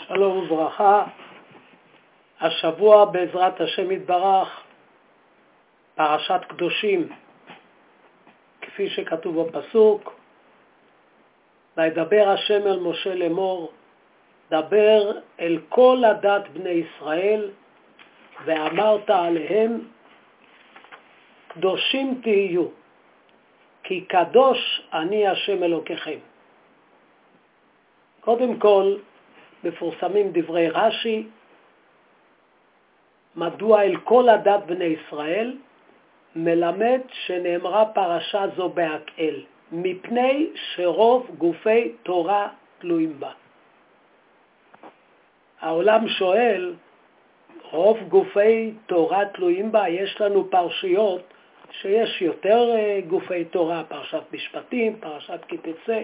שלום וברכה. השבוע בעזרת השם יתברך פרשת קדושים, כפי שכתוב בפסוק, וידבר השם אל משה לאמור, דבר אל כל עדת בני ישראל ואמרת עליהם, קדושים תהיו, כי קדוש אני השם אלוקיכם. קודם כל מפורסמים דברי רש"י, מדוע אל כל עדת בני ישראל, מלמד שנאמרה פרשה זו בהקהל, מפני שרוב גופי תורה תלויים בה. העולם שואל, רוב גופי תורה תלויים בה, יש לנו פרשיות שיש יותר גופי תורה, פרשת משפטים, פרשת כי תצא.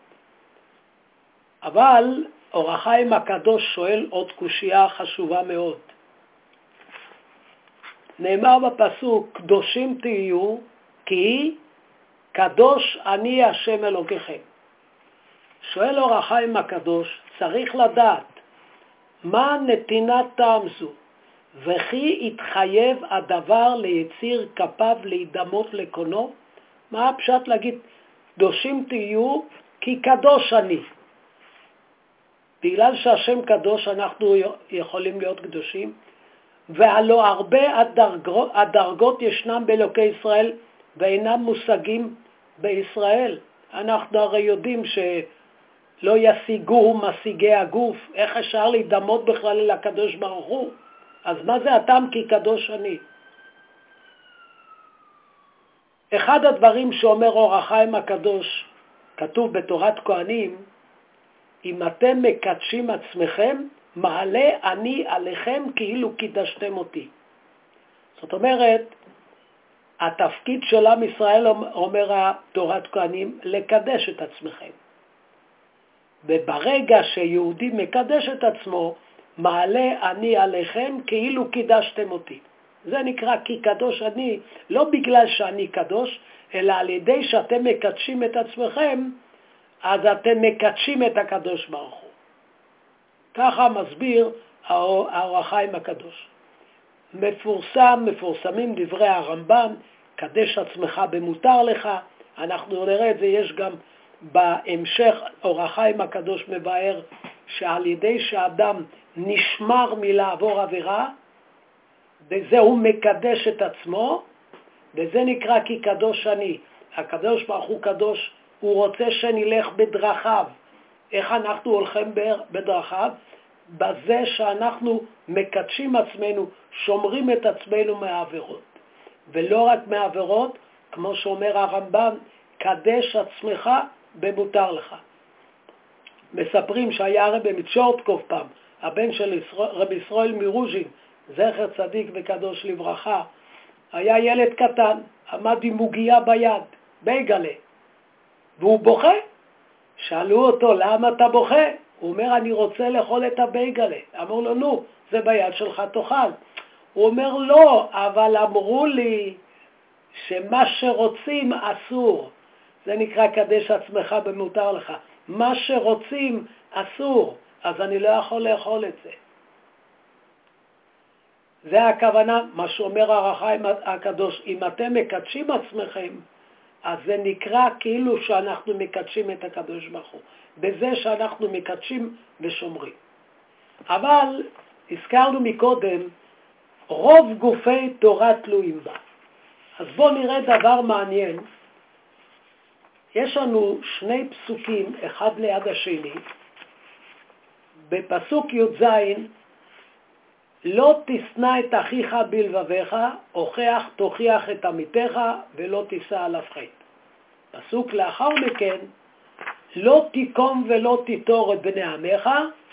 אבל אור החיים הקדוש שואל עוד קושייה חשובה מאוד. נאמר בפסוק, קדושים תהיו, כי קדוש אני השם אלוקיכם. שואל אור החיים הקדוש, צריך לדעת מה נתינת טעם זו, וכי יתחייב הדבר ליציר כפיו להידמות לקונו? מה הפשט להגיד, קדושים תהיו, כי קדוש אני. בגלל שהשם קדוש אנחנו יכולים להיות קדושים, והלא הרבה הדרגות ישנם באלוקי ישראל ואינם מושגים בישראל. אנחנו הרי יודעים שלא ישיגוהו משיגי הגוף, איך אפשר להידמות בכלל אל הקדוש ברוך הוא? אז מה זה הטעם כי קדוש אני? אחד הדברים שאומר אור החיים הקדוש, כתוב בתורת כהנים, אם אתם מקדשים עצמכם, מעלה אני עליכם כאילו קידשתם אותי. זאת אומרת, התפקיד של עם ישראל, אומר תורת כהנים, לקדש את עצמכם. וברגע שיהודי מקדש את עצמו, מעלה אני עליכם כאילו קידשתם אותי. זה נקרא כי קדוש אני, לא בגלל שאני קדוש, אלא על ידי שאתם מקדשים את עצמכם, אז אתם מקדשים את הקדוש ברוך הוא. ככה מסביר האור החיים הקדוש. מפורסמים דברי הרמב"ן, קדש עצמך במותר לך. אנחנו נראה את זה, יש גם בהמשך, אור החיים הקדוש מבאר שעל ידי שאדם נשמר מלעבור עבירה, בזה הוא מקדש את עצמו, וזה נקרא כי קדוש אני. הקדוש ברוך הוא קדוש, הוא רוצה שנלך בדרכיו. איך אנחנו הולכים בדרכיו? בזה שאנחנו מקדשים עצמנו, שומרים את עצמנו מהעבירות. ולא רק מהעבירות, כמו שאומר הרמב"ם, קדש עצמך במותר לך. מספרים שהיה הרבי מצ'ורטקוב פעם, הבן של רבי ישראל מרוז'ין, זכר צדיק וקדוש לברכה, היה ילד קטן, עמד עם מוגיה ביד, בייגלה, והוא בוכה. שאלו אותו, למה אתה בוכה? הוא אומר, אני רוצה לאכול את הבייגלה. אמרו לו, נו, זה ביד שלך תאכל. הוא אומר, לא, אבל אמרו לי שמה שרוצים אסור. זה נקרא קדש עצמך במותר לך. מה שרוצים אסור, אז אני לא יכול לאכול את זה. זה הכוונה, מה שאומר אור החיים הקדוש, אם אתם מקדשים עצמכם, אז זה נקרא כאילו שאנחנו מקדשים את הקדוש ברוך הוא, בזה שאנחנו מקדשים ושומרים. אבל הזכרנו מקודם, רוב גופי תורה תלויים בה. אז בואו נראה דבר מעניין. יש לנו שני פסוקים, אחד ליד השני. בפסוק י"ז, לא תשנא את אחיך בלבביך, הוכח תוכיח את עמיתך ולא תישא עליו חטא. פסוק לאחר מכן, לא תיקום ולא תיטור את בני עמך,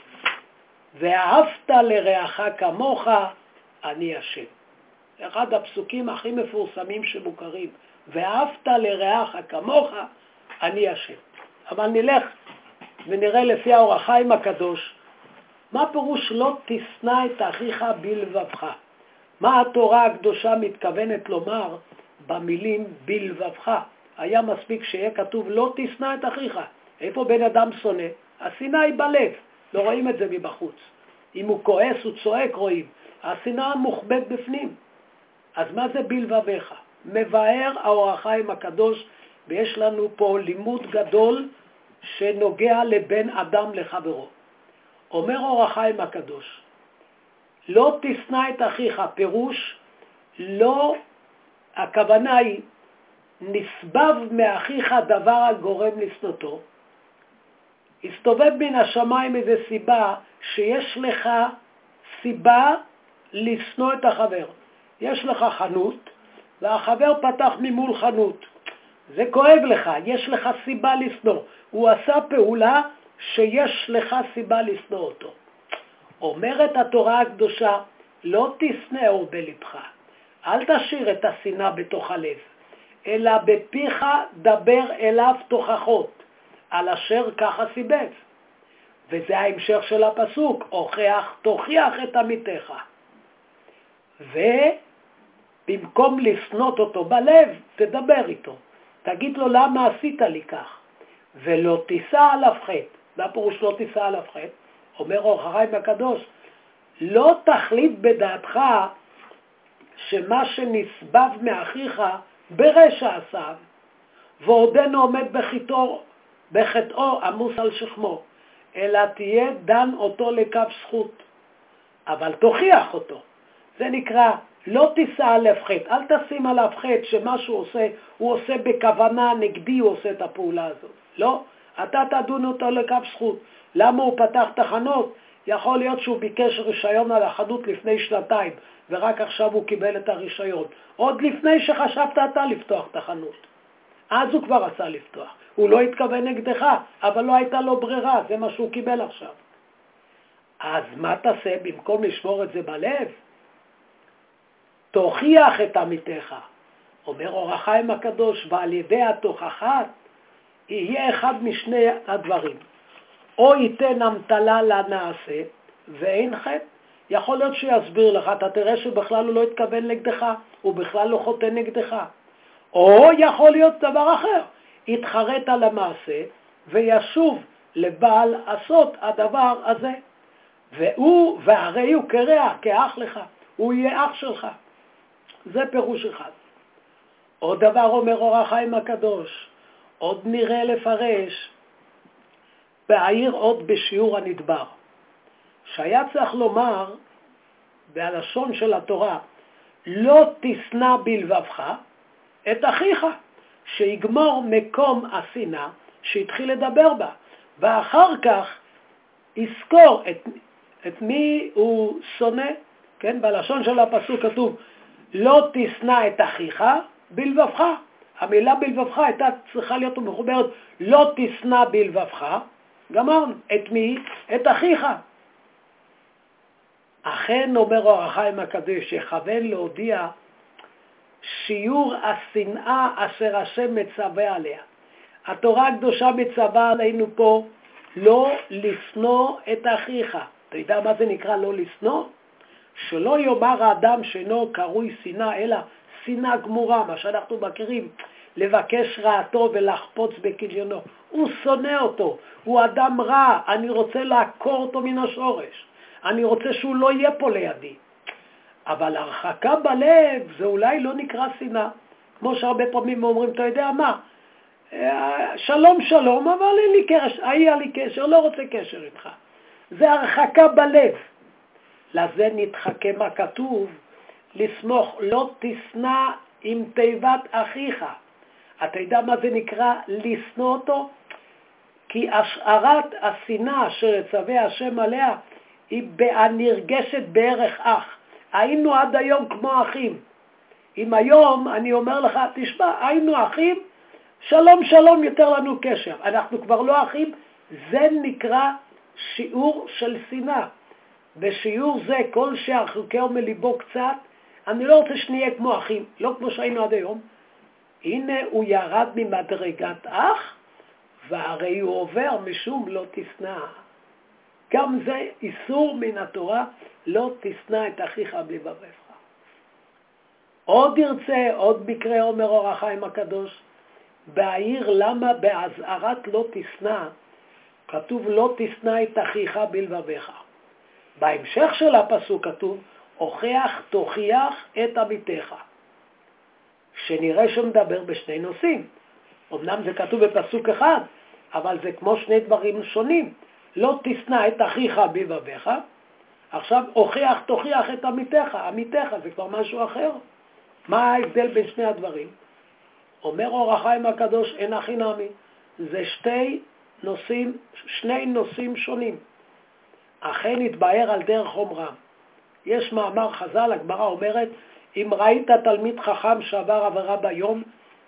ואהבת לרעך כמוך, אני השם. אחד הפסוקים הכי מפורסמים שמוכרים, ואהבת לרעך כמוך, אני השם. אבל נלך ונראה לפי האור החיים הקדוש, מה פירוש לא תשנא את אחיך בלבבך? מה התורה הקדושה מתכוונת לומר במילים בלבבך? היה מספיק שיהיה כתוב לא תשנא את אחיך. איפה בן אדם שונא? השנאה היא בלב. לא רואים את זה מבחוץ. אם הוא כועס, הוא צועק, רואים. השנאה מוחבאת בפנים. אז מה זה בלבביך? מבאר האור החיים הקדוש, ויש לנו פה לימוד גדול שנוגע לבן אדם לחברו. אומר אור החיים הקדוש, לא תשנא את אחיך, פירוש, לא, הכוונה היא, נסבב מאחיך דבר הגורם לשנותו, הסתובב מן השמיים איזו סיבה שיש לך סיבה לשנוא את החבר. יש לך חנות, והחבר פתח ממול חנות. זה כואב לך, יש לך סיבה לשנוא. הוא עשה פעולה שיש לך סיבה לשנוא אותו. אומרת התורה הקדושה, לא תשנאו בלבך. אל תשאיר את השנאה בתוך הלב, אלא בפיך דבר אליו תוכחות, על אשר ככה סיבב. וזה ההמשך של הפסוק, תוכיח את עמיתך. ובמקום לשנות אותו בלב, תדבר איתו. תגיד לו למה עשית לי כך. ולא תישא עליו חטא. והפירוש לא תישא עליו חטא. אומר אור החיים הקדוש, לא תחליט בדעתך שמה שנסבב מאחיך ברשע עשיו, ועודנו עומד בחטאו עמוס על שכמו, אלא תהיה דן אותו לקו זכות, אבל תוכיח אותו. זה נקרא, לא תישא עליו חטא, אל תשים עליו חטא שמה שהוא עושה, הוא עושה בכוונה נגדי, הוא עושה את הפעולה הזאת. לא, אתה תדון אותו לקו זכות. למה הוא פתח תחנות? יכול להיות שהוא ביקש רישיון על החנות לפני 2 ורק עכשיו הוא קיבל את הרישיון. עוד לפני שחשבת אתה לפתוח את החנות. אז הוא כבר עשה לפתוח. הוא לא התכוון נגדך, אבל לא הייתה לו ברירה, זה מה שהוא קיבל עכשיו. אז מה תעשה במקום לשמור את זה בלב? תוכיח את עמיתך. אומר אור החיים הקדוש, ועל ידי התוכחת יהיה אחד משני הדברים. או ייתן המתלה לנעשה ואין חטא. יכול להיות שיסביר לך, אתה תראה שבכלל הוא לא התכוון נגדך, הוא בכלל לא חוטא נגדך. או יכול להיות דבר אחר, יתחרט על המעשה וישוב לבעל עשות הדבר הזה. והרי הוא כרע, כאח לך, הוא יהיה אח שלך. זה פירוש אחד. עוד דבר אומר אור החיים הקדוש, עוד נראה לפרש, בעיר עוד בשיעור הנדבר. שהיה צריך לומר, בלשון של התורה, לא תשנא בלבבך את אחיך, שיגמור מקום השנאה שהתחיל לדבר בה, ואחר כך יזכור את מי הוא שונא. כן, בלשון של הפסוק כתוב, לא תשנא את אחיך בלבבך. המילה בלבבך הייתה צריכה להיות מחוברת, לא תשנא בלבבך, גמרנו. את מי? את אחיך. אכן אומר אור החיים הקדוש שכוון להודיע שיעור השנאה אשר השם מצווה עליה. התורה הקדושה מצווה עלינו פה לא לשנוא את אחיך. אתה יודע מה זה נקרא לא לשנוא? שלא יאמר האדם שאינו קרוי שנאה, אלא שנאה גמורה, מה שאנחנו מכירים, לבקש רעתו ולחפוץ בכליונו. הוא שונא אותו, הוא אדם רע, אני רוצה לעקור אותו מן השורש. אני רוצה שהוא לא יהיה פה לידי. אבל הרחקה בלב זה אולי לא נקרא שנאה. כמו שהרבה פעמים אומרים, אתה יודע מה? שלום שלום, אבל היה לי קשר, לא רוצה קשר איתך. זה הרחקה בלב. לזה נתחכם הכתוב, לסמוך, לא תשנא עם תיבת אחיך. אתה יודע מה זה נקרא לשנוא אותו? כי השארת השנאה אשר יצווה השם עליה, היא נרגשת בערך אח. היינו עד היום כמו אחים. אם היום אני אומר לך, תשמע, היינו אחים, שלום שלום יותר לנו קשר. אנחנו כבר לא אחים, זה נקרא שיעור של שנאה. בשיעור זה, כל שהרחוקהו מליבו קצת, אני לא רוצה שנהיה כמו אחים, לא כמו שהיינו עד היום. הנה הוא ירד ממדרגת אח, והרי הוא עובר משום לא תשנא. גם זה איסור מן התורה, לא תשנא את אחיך בלבבך. עוד ירצה, עוד מקרה אומר אור החיים הקדוש, בעיר למה בהזהרת לא תשנא, כתוב לא תשנא את אחיך בלבביך. בהמשך של הפסוק כתוב, הוכח תוכיח את עמיתך. שנראה שמדבר בשני נושאים. אמנם זה כתוב בפסוק אחד, אבל זה כמו שני דברים שונים. לא תשנא את אחיך בלבביך, עכשיו הוכח תוכיח את עמיתך. עמיתך זה כבר משהו אחר. מה ההבדל בין שני הדברים? אומר אור החיים הקדוש, אין הכי נמי. זה שני נושאים שונים. אכן התבהר על דרך חומרם. יש מאמר חז"ל, הגמרא אומרת, אם ראית תלמיד חכם שעבר עבירה ביום,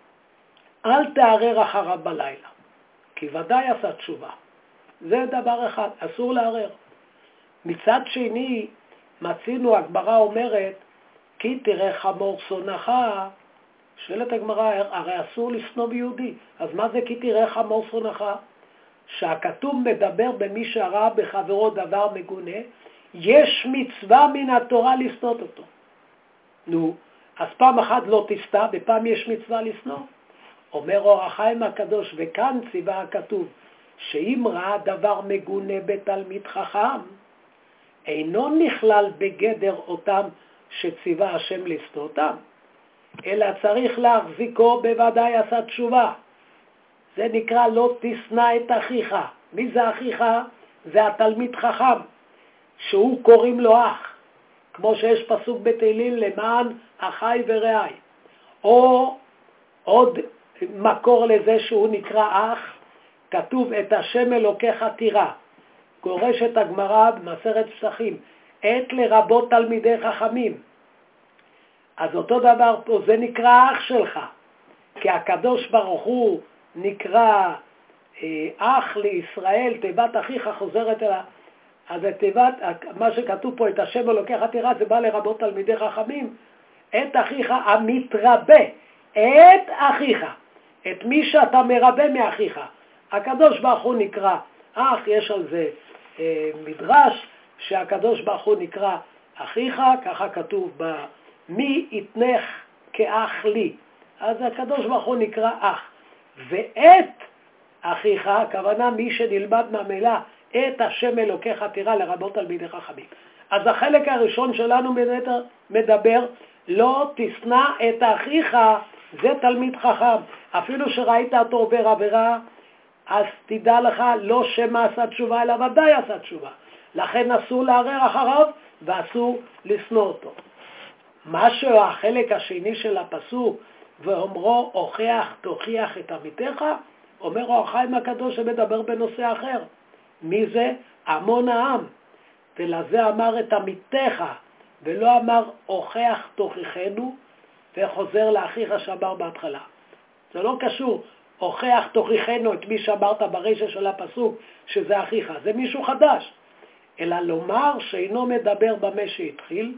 אל תערער אחריו בלילה, כי ודאי עשה תשובה. זה דבר אחד, אסור לערער. מצד שני, מצינו, הגמרא אומרת, כי תראה חמור שונאך, שואלת הגמרא, הרי אסור לשנוא ביהודי. אז מה זה כי תראה חמור שונאך? שהכתוב מדבר במי שראה בחברו דבר מגונה, יש מצווה מן התורה לשנות אותו. נו, אז פעם אחת לא תסתא, בפעם יש מצווה לשנוא. אומר אור החיים הקדוש, וכאן ציווה הכתוב, שאם ראה דבר מגונה בתלמיד חכם, אינו נכלל בגדר אותם שציווה השם לשנוא אותם, אלא צריך להחזיקו בוודאי עשה תשובה. זה נקרא לא תשנא את אחיך. מי זה אחיך? זה התלמיד חכם, שהוא קוראים לו אח, כמו שיש פסוק בתהילים למען אחי ורעי. או עוד מקור לזה שהוא נקרא אח, כתוב את השם אלוקיך תירא. גורשת הגמרא במסכת פסחים, עת לרבות תלמידי חכמים. אז אותו דבר פה, זה נקרא אח שלך, כי הקדוש ברוך הוא נקרא אח לישראל, תיבת אחיך חוזרת אליו. אז תיבת, מה שכתוב פה, את השם אלוקיך תירא, זה בא לרבות תלמידי חכמים. את אחיך המתרבה, את אחיך, את מי שאתה מרבה מאחיך. הקדוש ברוך הוא נקרא אח, יש על זה מדרש, שהקדוש ברוך הוא נקרא אחיך, ככה כתוב מי יתנך כאח לי. אז הקדוש ברוך הוא נקרא אח. ואת אחיך, הכוונה מי שנלמד מהמילה, את השם אלוקיך תירא לרבות תלמידי חכמים. אז החלק הראשון שלנו מדבר, לא תשנא את אחיך, זה תלמיד חכם. אפילו שראית אותו עובר עבירה, אז תדע לך, לא שמה עשה תשובה, אלא ודאי עשה תשובה. לכן אסור לערער אחריו, ואסור לשנוא אותו. משהו החלק השני של הפסוק, ואומרו הוכח תוכיח את עמיתך, אומר אור החיים הקדוש שמדבר בנושא אחר. מי זה? המון העם. ולזה אמר את עמיתך, ולא אמר הוכח תוכיחנו, וחוזר לאחיך שאמר בהתחלה. זה לא קשור, הוכח תוכיחנו את מי שאמרת ברשע של הפסוק, שזה אחיך. זה מישהו חדש. אלא לומר שאינו מדבר במה שהתחיל,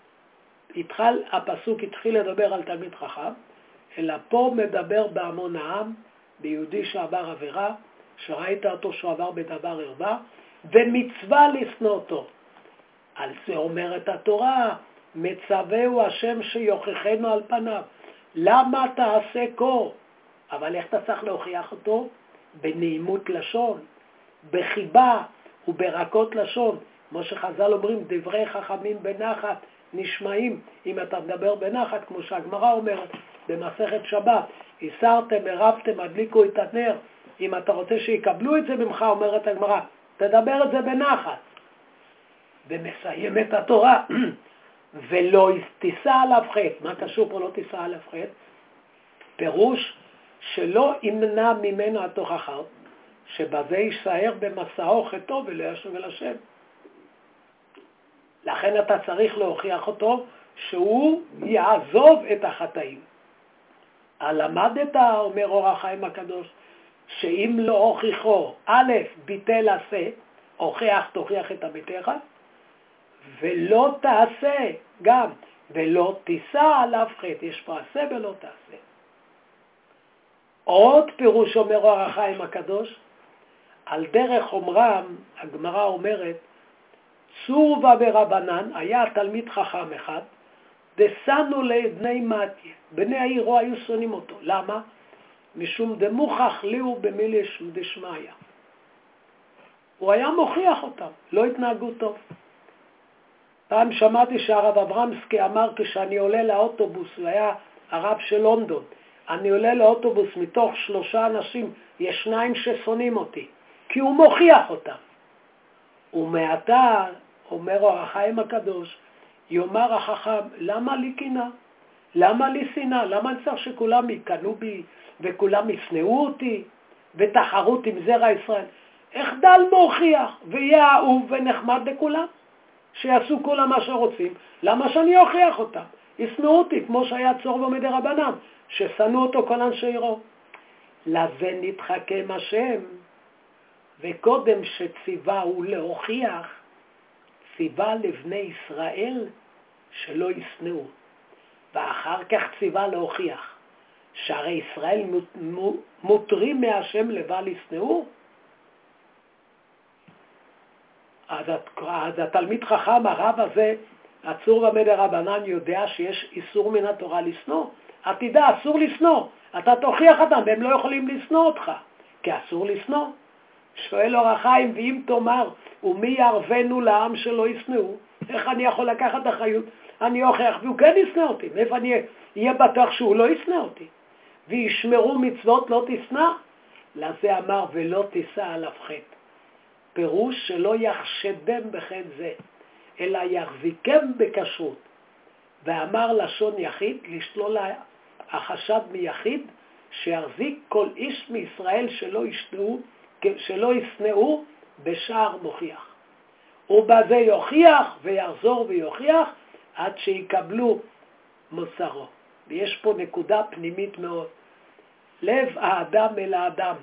הפסוק התחיל לדבר על תלמיד חכם, אלא פה מדבר בהמון העם, ביהודי שעבר עבירה, שראית אותו שעבר בדבר ערווה, ומצווה לשנוא אותו. על זה אומרת התורה, מצווהו השם שיוכיחנו על פניו. למה תעשה כה? אבל איך אתה צריך להוכיח אותו? בנעימות לשון, בחיבה וברכות לשון. כמו שחז"ל אומרים, דברי חכמים בנחת נשמעים, אם אתה מדבר בנחת, כמו שהגמרא אומרת במסכת שבת, הסרתם, הרבתם, הדליקו את הנר. אם אתה רוצה שיקבלו את זה ממך, אומרת הגמרא, תדבר את זה בנחת. ומסיים את התורה, ולא תישא עליו חטא. מה קשור פה לא תישא עליו חטא? פירוש שלא ימנע ממנו התוכחה, שבזה יישאר במסעו חטאו ולא ישוב אל השם. לכן אתה צריך להוכיח אותו שהוא יעזוב את החטאים. למדת, אומר אור החיים הקדוש, שאם לא הוכיחו, א', ביטל עשה, הוכח תוכיח את עמיתך, ולא תעשה גם, ולא תישא עליו חטא. יש פה עשה ולא תעשה. עוד פירוש אומר אור החיים הקדוש, על דרך אומרם, הגמרא אומרת, צורבה ברבנן, היה תלמיד חכם אחד, דסנו לבני מתיה, בני העירו היו שונאים אותו. למה? משום דמוכח ליהו במילי דשמיא. הוא היה מוכיח אותם, לא התנהגו טוב. פעם שמעתי שהרב אברמסקי אמר כשאני עולה לאוטובוס, הוא היה הרב של לונדון, אני עולה לאוטובוס מתוך 3 אנשים, יש 2 ששונאים אותי, כי הוא מוכיח אותם. ומעתה, אומר אור החיים הקדוש, יאמר החכם, למה לי קנאה? למה לי שנאה? למה אני צריך שכולם יקנו בי וכולם ישנאו אותי ותחרות עם זרע ישראל? איך דל מוכיח ויהיה אהוב ונחמד לכולם? שיעשו כולם מה שרוצים, למה שאני אוכיח אותם? ישנאו אותי כמו שהיה צור ומדי רבנם, ששנאו אותו כל אנשי עירו. לזה נתחכם השם, וקודם שציווה הוא להוכיח, ציווה לבני ישראל שלא ישנאו. ואחר כך ציווה להוכיח, שהרי ישראל מותרים מהשם לבל ישנאו. אז התלמיד חכם, הרב הזה, הצור ומדי רבנן, יודע שיש איסור מן התורה לשנוא. תדע, אסור לשנוא. אתה תוכיח אותם, והם לא יכולים לשנוא אותך, כי אסור לשנוא. שואל אור החיים, ואם תאמר, ומי יערבנו לעם שלא ישנאו? איך אני יכול לקחת אחריות? אני אוכיח, והוא כן ישנא אותי. מאיפה אני אהיה בטוח שהוא לא ישנא אותי? וישמרו מצוות לא תשנא? לזה אמר, ולא תישא עליו חטא. פירוש שלא יחשדם בחטא זה, אלא יחזיקם בכשרות. ואמר לשון יחיד, לשלול החשד מיחיד, שיחזיק כל איש מישראל שלא ישנאו בשער מוכיח. ובזה יוכיח ויחזור ויוכיח עד שיקבלו מוסרו. ויש פה נקודה פנימית מאוד. לב האדם אל האדם.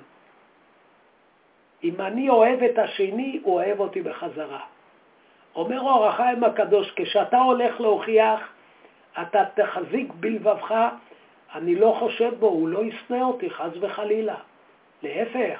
אם אני אוהב את השני, הוא אוהב אותי בחזרה. אומר אור החיים הקדוש, כשאתה הולך להוכיח, אתה תחזיק בלבבך, אני לא חושד בו, הוא לא ישנא אותי, חס וחלילה. להפך,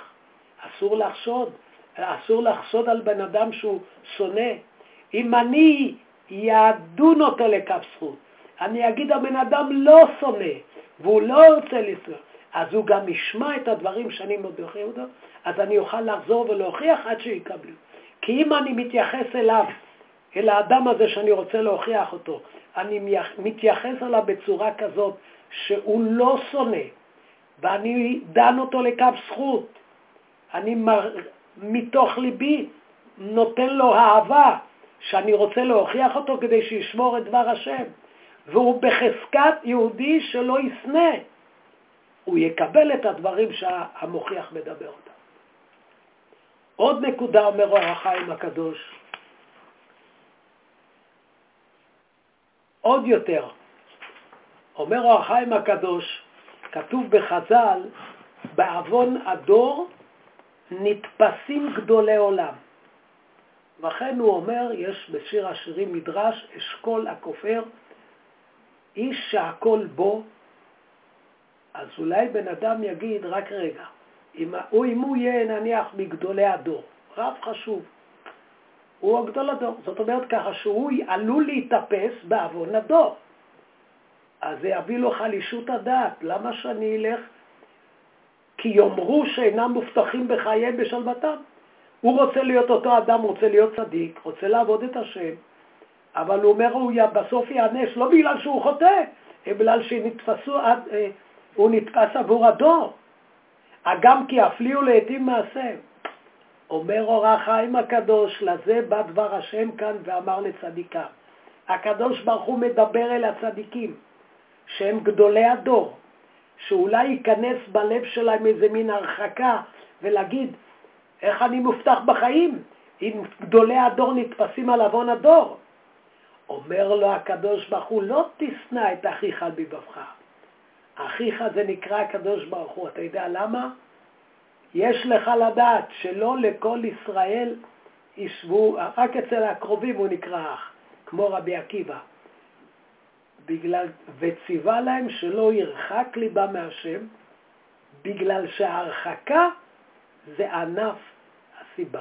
אסור לחשוד על בן אדם שהוא שונא. אם אני יעדון אותו לכף זכות, אני אגיד הבן אדם לא שונא, והוא לא רוצה לשנוא, אז הוא גם ישמע את הדברים שאני מוכיח אותו, אז אני אוכל לחזור ולהוכיח עד שיקבלו. כי אם אני מתייחס אליו, אל האדם הזה שאני רוצה להוכיח אותו, אני מתייחס אליו בצורה כזאת שהוא לא שונא, ואני דן אותו לכף זכות, אני מתוך ליבי נותן לו אהבה, שאני רוצה להוכיח אותו כדי שישמור את דבר השם, והוא בחזקת יהודי שלא ישנא, הוא יקבל את הדברים שהמוכיח מדבר אותם. עוד נקודה אומר אור החיים הקדוש, עוד יותר, אומר אור החיים הקדוש, כתוב בחז"ל, בעוון הדור נתפסים גדולי עולם. וכן הוא אומר, יש בשיר השירים מדרש, אשכול הכופר, איש שהכל בו, אז אולי בן אדם יגיד, רק רגע, אם הוא יהיה נניח מגדולי הדור, רב חשוב, הוא הגדול הדור, זאת אומרת ככה שהוא עלול להתאפס בעוון הדור, אז זה יביא לו חלישות הדעת. למה שאני אלך? כי יאמרו שאינם מובטחים בחייהם בשלוותם. הוא רוצה להיות אותו אדם, רוצה להיות צדיק, רוצה לעבוד את השם, אבל הוא אומר, הוא בסוף יענש, לא בגלל שהוא חוטא, אלא בגלל שהוא נתפס עבור הדור. אגם כי הפליאו לעתים מעשה. אומר אור החיים הקדוש, לזה בא דבר השם כאן ואמר לצדיקה. הקדוש ברוך הוא מדבר אל הצדיקים, שהם גדולי הדור, שאולי ייכנס בלב שלהם איזה מין הרחקה, ולהגיד, איך אני מובטח בחיים, אם גדולי הדור נתפסים על עוון הדור. אומר לו הקדוש ברוך הוא, לא תשנא את אחיך בלבבך. אחיך זה נקרא הקדוש ברוך הוא, אתה יודע למה? יש לך לדעת שלא לכל ישראל ישבו, רק אצל הקרובים הוא נקרא אח, כמו רבי עקיבא. וציווה להם שלא ירחק ליבה מהשם, בגלל שההרחקה זה ענף הסיבה.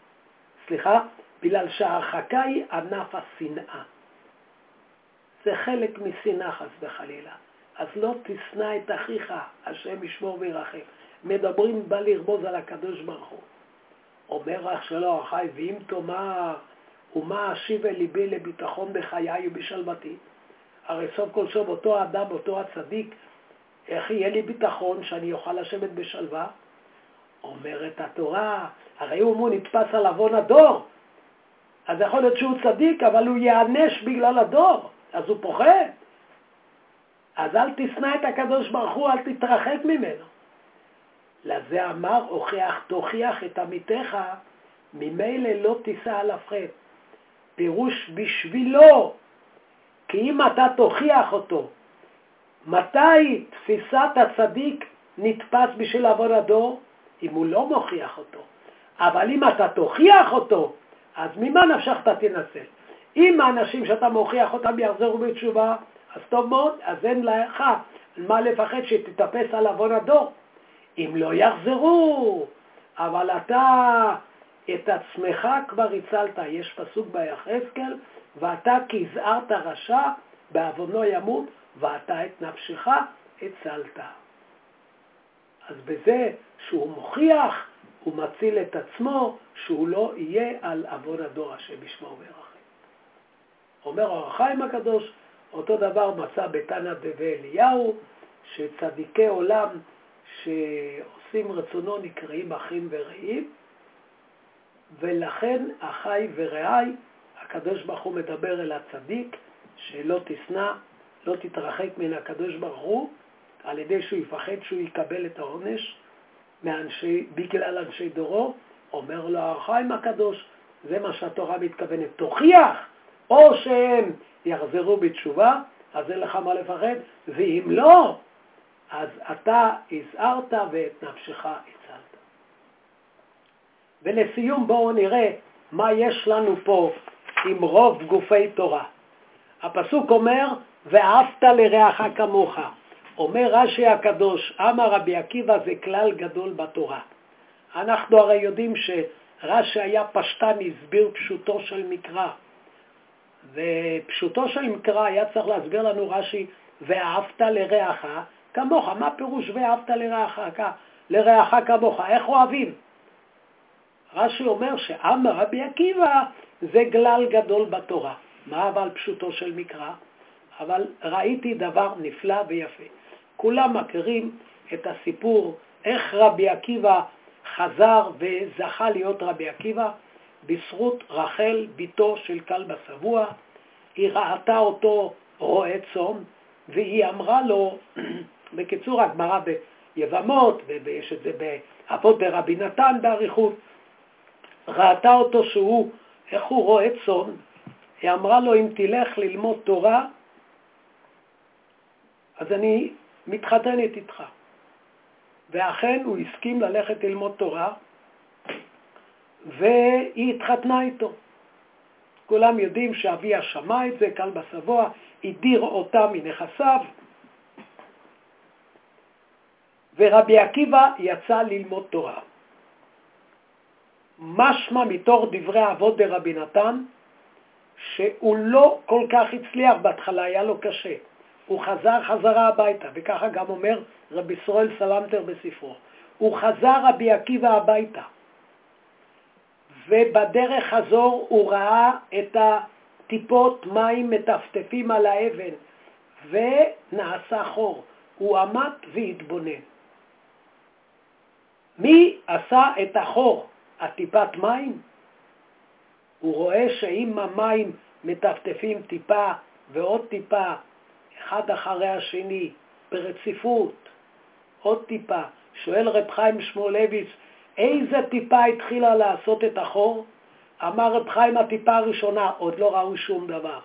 בגלל שההרחקה היא ענף השנאה. זה חלק משנאה חס וחלילה. אז לא תשנא את אחיך, השם ישמור וירחם. מדברים בא לרמוז על הקדוש ברוך הוא. אומר אח שלו, אחי, ואם תאמר, ומה אשיב אל ליבי לביטחון בחיי ובשלוותי? הרי סוף כל סוף אותו האדם, אותו הצדיק, איך יהיה לי ביטחון שאני אוכל לשבת בשלווה? אומרת התורה, הרי הוא נתפס על עוון הדור. אז יכול להיות שהוא צדיק, אבל הוא יענש בגלל הדור, אז הוא פוחד. אז אל תשנא את הקדוש ברוך הוא, אל תתרחק ממנו. לזה אמר, תוכיח את עמיתך, ממילא לא תישא עליו חטא. פירוש בשבילו, כי אם אתה תוכיח אותו, מתי תפיסת הצדיק נתפס בשביל עוון הדור? אם הוא לא מוכיח אותו. אבל אם אתה תוכיח אותו, אז ממה נפשך אתה תנסה? אם האנשים שאתה מוכיח אותם יחזרו בתשובה, אז טוב מאוד, אז אין לך מה לפחד שתתאפס על עוון הדור. אם לא יחזרו, אבל אתה את עצמך כבר הצלת, יש פסוק ביחזקאל, ואתה כי הזהרת רשע, בעוונו ימות, ואתה את נפשך הצלת. אז בזה שהוא מוכיח, הוא מציל את עצמו, שהוא לא יהיה על עוון הדור השם ישמור וירחם. אומר אור החיים הקדוש, אותו דבר מצא בתנא דבי אליהו, שצדיקי עולם שעושים רצונו נקראים אחים ורעים, ולכן אחי ורעי, הקדוש ברוך הוא מדבר אל הצדיק, שלא תשנא, לא תתרחק מן הקדוש ברוך הוא, על ידי שהוא יפחד שהוא יקבל את העונש בגלל אנשי דורו. אומר לו החיים הקדוש, זה מה שהתורה מתכוונת, תוכיח, או שהם יחזרו בתשובה, אז אין לך מה לפחד, ואם לא, אז אתה הזהרת ואת נפשך הצלת. ולסיום בואו נראה מה יש לנו פה עם רוב גופי תורה. הפסוק אומר, ואהבת לרעך כמוך. אומר רש"י הקדוש, אמר רבי עקיבא, זה כלל גדול בתורה. אנחנו הרי יודעים שרש"י היה פשטן, הסביר פשוטו של מקרא. ופשוטו של מקרא היה צריך להסביר לנו רש"י, ואהבת לרעך כמוך. מה פירוש ואהבת לרעך כמוך? איך אוהבים? רש"י אומר שאמר רבי עקיבא זה כלל גדול בתורה. מה אבל פשוטו של מקרא? אבל ראיתי דבר נפלא ויפה. כולם מכירים את הסיפור איך רבי עקיבא חזר וזכה להיות רבי עקיבא בזכות רחל, ביתו של כלבא שבוע. היא ראתה אותו רועה צאן והיא אמרה לו, בקיצור הגמרא ביבמות, ויש את זה באבות דרבי נתן באריכות, ראתה אותו שהוא, איך הוא רועה צאן, היא אמרה לו, אם תלך ללמוד תורה, אז אני מתחתנת איתך. ואכן הוא הסכים ללכת ללמוד תורה, והיא התחתנה איתו. כולם יודעים שאביה שמע את זה, כלבא שבוע, הדיר אותה מנכסיו, ורבי עקיבא יצא ללמוד תורה. משמע מתוך דברי אבות דרבי נתן, שהוא לא כל כך הצליח בהתחלה, היה לו קשה. הוא חזרה הביתה, וככה גם אומר רבי ישראל סלנטר בספרו. הוא חזר רבי עקיבא הביתה, ובדרך חזור הוא ראה את הטיפות מים מטפטפים על האבן, ונעשה חור. הוא עמד והתבונן. מי עשה את החור? הטיפת מים? הוא רואה שאם המים מטפטפים טיפה ועוד טיפה, אחד אחרי השני, ברציפות, עוד טיפה. שואל רב חיים שמואלביץ, איזה טיפה התחילה לעשות את החור? אמר רב חיים, הטיפה הראשונה, עוד לא ראו שום דבר.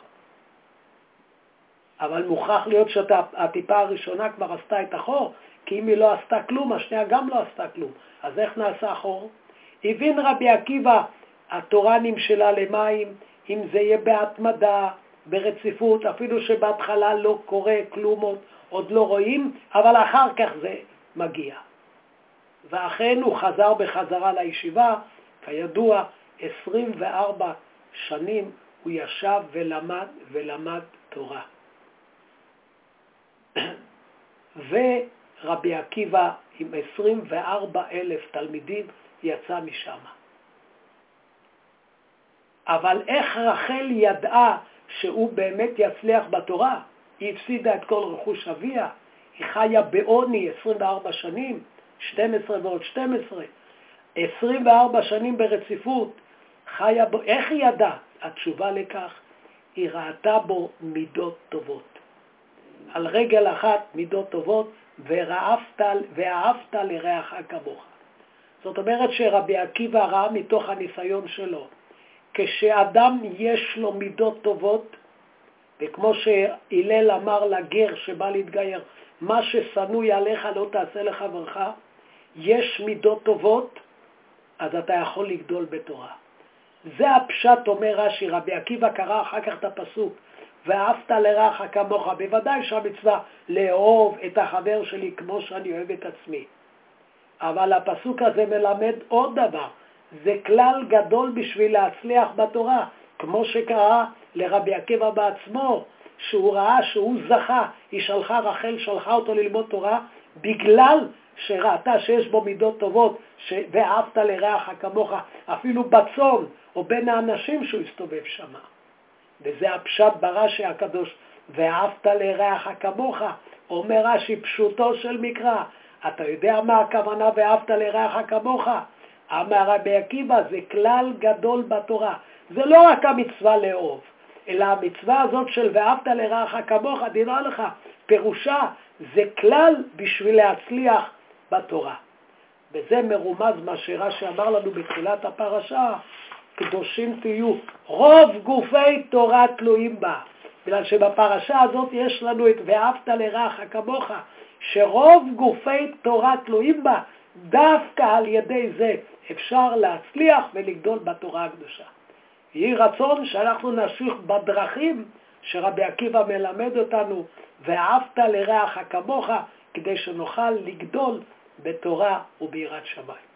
אבל מוכרח להיות שהטיפה הראשונה כבר עשתה את החור, כי אם היא לא עשתה כלום, השנייה גם לא עשתה כלום. אז איך נעשה החור? הבין רבי עקיבא, התורה נמשלה למים, אם זה יהיה בהתמדה, ברציפות, אפילו שבהתחלה לא קורה כלום, עוד לא רואים, אבל אחר כך זה מגיע. ואכן הוא חזר בחזרה לישיבה, כידוע 24 שנים הוא ישב ולמד תורה. ורבי עקיבא עם 24,000 תלמידים יצא משם. אבל איך רחל ידעה שהוא באמת יצליח בתורה? היא הפסידה את כל רכוש אביה, היא חיה בעוני 24 שנים, 12 ועוד 12, 24 שנים ברציפות, חיה בו. איך היא ידעה? התשובה לכך, היא ראתה בו מידות טובות. על רגל אחת מידות טובות, ואהבת לרעך כמוך. זאת אומרת שרבי עקיבא ראה מתוך הניסיון שלו, כשאדם יש לו מידות טובות, וכמו שהלל אמר לגר שבא להתגייר, מה ששנוי עליך לא תעשה לחברך, יש מידות טובות, אז אתה יכול לגדול בתורה. זה הפשט, אומר רש"י. רבי עקיבא קרא אחר כך את הפסוק, ואהבת לרעך כמוך. בוודאי שהמצווה לאהוב את החבר שלי כמו שאני אוהב את עצמי. אבל הפסוק הזה מלמד עוד דבר. זה כלל גדול בשביל להצליח בתורה. כמו שקרה לרבי עקיבא בעצמו, שהוא ראה שהוא זכה, היא שלחה, רחל שלחה אותו ללמוד תורה, בגלל שראתה שיש בו מידות טובות, ואהבת לרעך כמוך, אפילו בצאן או בין האנשים שהוא הסתובב שם. וזה הפשט ברש"י הקדוש, ואהבת לרעך כמוך. אומר רש"י, פשוטו של מקרא. אתה יודע מה הכוונה ואהבת לרעך כמוך? אמר רבי עקיבא, זה כלל גדול בתורה. זה לא רק המצווה לאהוב, אלא המצווה הזאת של ואהבת לרעך כמוך, דע לך, פירושה זה כלל בשביל להצליח בתורה. וזה מרומז מה שרש"י אמר לנו בתחילת הפרשה, קדושים תהיו, רוב גופי תורה תלויים בה. בגלל שבפרשה הזאת יש לנו את ואהבת לרעך כמוך, שרוב גופי תורה תלויים בה, דווקא על ידי זה אפשר להצליח ולגדול בתורה הקדושה. יהי רצון שאנחנו נמשיך בדרכים שרבי עקיבא מלמד אותנו, ואהבת לרעך כמוך, כדי שנוכל לגדול בתורה וביראת שמיים.